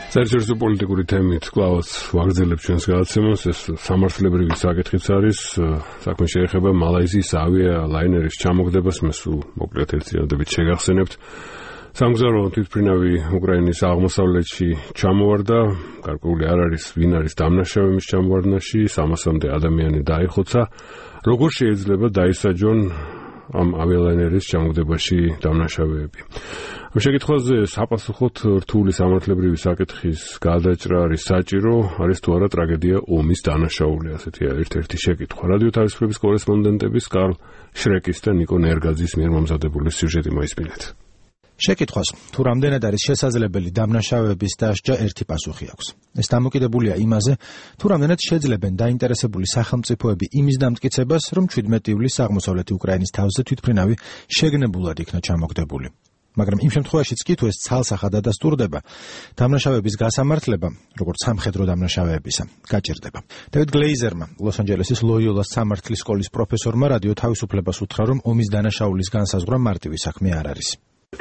საერთაშორისო პოლიტიკური თემით კლავაც ვაგრძელებ ჩვენს გადაცემას. ეს სამართლებრივი საკითხიც არის. საქმე შეეხება მალაიზიის ავიალაინერის ჩამოგდებას. მე სულ მოკლედ ერთიანობით შეგახსენებთ. სამგზავრო თვითმფრინავი უკრაინის აღმოსავლეთში ჩამოვარდა. გარკვეული არ არის, ვინ არის დამნაშავე მის ჩამოვარდნაში. 300-მდე ადამიანი დაიხოცა. როგორ შეიძლება დაისაჯონ ამ ავიალაინერის ჩამოგდებაში დამნაშავეები? ამ შეკითხვაზე საპასუხოდ რთული სამართლებრივი საკითხის გადაჭრა არის საჭირო, არის თუ არა ტრაგედია ომის დანაშაული, ასეთია ერთ-ერთი შეკითხვა. რადიო თავისუფლების კორესპონდენტების კარლ შრეკის და ნიკო ნერგაძის მიერ მომზადებული სიუჟეტი მოისმინეთ. შეკითხვას, თუ რამდენად არის შესაძლებელი დამნაშავეების დასჯა, ერთი პასუხი აქვს. ეს დამოკიდებულია იმაზე, თუ რამდენად შეძლებენ დაინტერესებული სახელმწიფოები იმის დამტკიცებას, რომ 17 ივლისს აღმოსავლეთი უკრაინის თავზე თვითმფრინავი შეგნებულად იქნა ჩამოგდებული. მაგრამ იმ შემთხვევაშიც კი თუ ეს ცალსახად ადასტურდება, დამნაშავეების გასამართლება, როგორც სამხედრო დამნაშავეებისა, გაჭირდება. დევიდ გლეიზერმა, ლოს-ანჯელესის ლოიოლას სამართლის სკოლის პროფესორმა რადიო თავისუფლებას უთხრა, რომ ომის დანაშაულის განსაზღვრა მარტივი საქმე არ არის.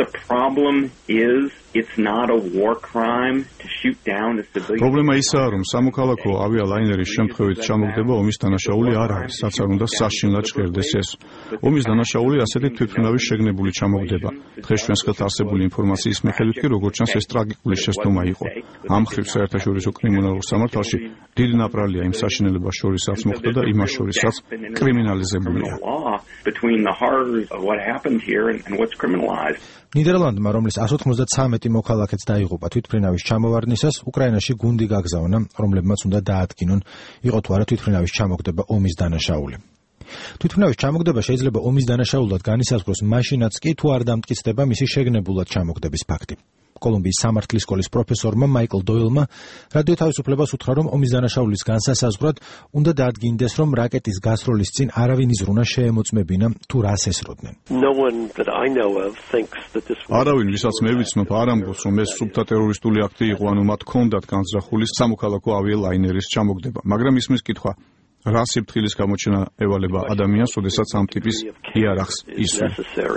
პრობლემა ისაა, რომ სამოქალაქო ავიალაინერის შემთხვევით ჩამოგდება ომის დანაშაული არ არის, რაც არ უნდა საშინლად ჟღერდეს ეს. ომის დანაშაული ასეთი თვითმფრინავის შეგნებული ჩამოგდება. დღეს ჩვენს ხელთ არსებული ინფორმაციის მიხედვით კი როგორც ჩანს ეს ტრაგიკული შეცდომა იყო. ამ მხრივ საერთაშორისო კრიმინალურ სამართალში დიდი ნაპრალია იმ საშინელებას შორის, რაც მოხდა და იმას შორის, რაც კრიმინალიზებულია. ნიდერლანდმა, რომლის 193 მოქალაქეც დაიღუპა თვითმფრინავის ჩამოვარდნისას, უკრაინაში გუნდი გაგზავნა, რომლებმაც უნდა დაადგინონ, იყო თუ არა თვითმფრინავის ჩამოგდება ომის დანაშაული. თვითმფრინავის ჩამოგდება შეიძლება ომის დანაშაულად განისაზღვროს მაშინაც კი, თუ არ დამტკიცდება მისი შეგნებულად ჩამოგდების ფაქტი. კოლუმბიის სამართლის სკოლის პროფესორმა მაიკლ დოილმა რადიო თავისუფლებას უთხრა, რომ ომის დანაშაულის განსასაზღვრად უნდა დაადგინდეს, რომ რაკეტის გასროლის წინ არავინ იზრუნა შეემოწმებინა თუ რას ესროდნენ. არავინ, ვისაც მე ვიცნობ, არ ამბობს, რომ ეს სუფთა ტერორისტული აქტი იყო, ანუ მათ ჰქონდათ განზრახული სამოქალაქო ავიალაინერის ჩამოგდება, მაგრამ ისმის კითხვა, რა სიფრთხილის გამოჩენა ევალება ადამიანს, როდესაც ამ ტიპის იარაღს ისვენ.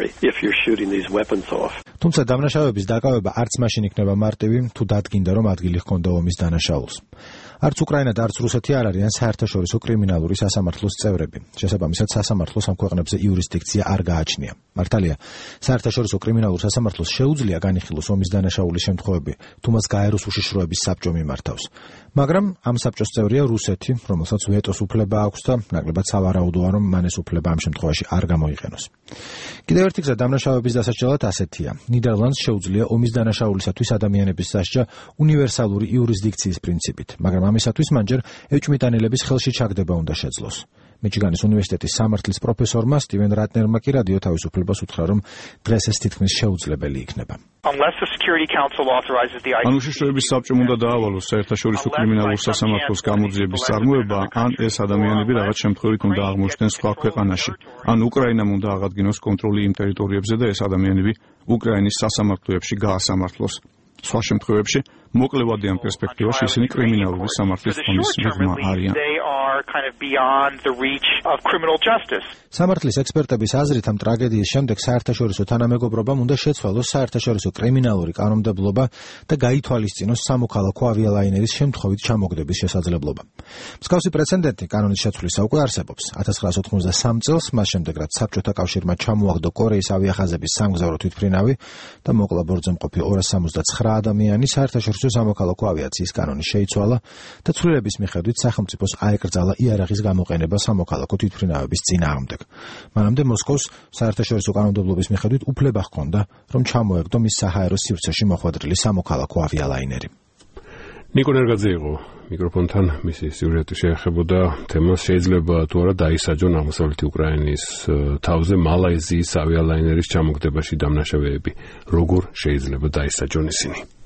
თუმცა დამნაშავეების დაკავება არც მაშინ იქნება მარტივი, თუ დადგინდა, რომ ადგილი ჰქონდა ომის დანაშაულს. არც უკრაინა და არც რუსეთი არ არიან საერთაშორისო კრიმინალური სასამართლოს წევრები. შესაბამისად, სასამართლოს ამ ქვეყნებზე იურისდიქცია არ გააჩნია. მართალია, საერთაშორისო კრიმინალურ სასამართლოს შეუძლია განიხილოს ომის დანაშაულის შემთხვევები, თუ მას გაეროს უშიშროების საბჭო მიმართავს. მაგრამ ამ საბჭოს წევრია რუსეთი, რომელსაც ვეტოს უფლება აქვს და ნაკლებად სავარაუდოა, რომ მან ეს უფლება ამ შემთხვევაში არ გამოიყენოს. კიდევ ერთი გზა დამნაშავეების დასაჯელად ასეთია. ნიდერლანდს შეუძლია ომის დანაშაულისათვის ადამიანების დასჯა უნივერსალური იურისდიქციის პრინციპით, მაგრამ ამისათვის მან ჯერ ეჭვმიტანილების ხელში ჩაგდება უნდა შეძლოს. მიჩიგანის უნივერსიტეტის სამართლის პროფესორმა სტივენ რატნერმა კი რადიო თავისუფლებას უთხრა, რომ დღეს ეს თითქმის შეუძლებელი იქნება. ან უშიშროების საბჭომ უნდა დაავალოს საერთაშორისო კრიმინალურ სასამართლოს გამოძიების წარმოება, ან ეს ადამიანები რაღაც შემთხვევით უნდა აღმოჩნდნენ სხვა ქვეყანაში, ან უკრაინამ უნდა აღადგინოს კონტროლი იმ ტერიტორიებზე და ეს ადამიანები უკრაინის სასამართლოებში გაასამართლოს. სხვა შემთხვევებში მოკლევადიან პერსპექტივაში ისინი კრიმინალური სამართლის ფონის მიღმა არიან. სამართლის ექსპერტების აზრით ამ ტრაგედიის შემდეგ საერთაშორისო თანამეგობრობამ უნდა შეცვალოს საერთაშორისო კრიმინალური კანონმდებლობა და გაითვალისწინოს სამოქალაქო ავიალაინერის შემთხვევით ჩამოგდების შესაძლებლობა. მსგავსი პრეცედენტი კანონის შეცვლილის უკვე არსებობს. 1993 წელს, მას შემდეგ რაც საბჭოთა კავშირმა ჩამოაგდო კორეის ავიახაზების სამგზავრო თვითმფრინავი და მოკლა ბორცვემყოფი 279 ადამიანი, საერთაშორისო სამოქალაქო ავიაციის კანონი შეიცვალა და ცვლილების მიხედვით სახელმწიფოს აეკრძალა იარაღის გამოყენება სამოქალაქო თვითმფრინავების წინააღმდეგ. მანამდე მოსკოვს საერთაშორისო კანონმდებლობის მიხედვით უფლება ჰქონდა, რომ ჩამოეგდო მის საჰაერო სივრცეში მოხვედრილი სამოქალაქო ავიალაინერი. ნიკო ნერგაძე იყო მიკროფონთან, მისი სიუჟეტი შეეხებოდა თემას, შეიძლება თუ არა დაისაჯონ აღმოსავლეთი უკრაინის თავზე მალაიზიის ავიალაინერის ჩამოგდებაში დამნაშავეები, როგორ შეიძლება დაისაჯონ ისინი.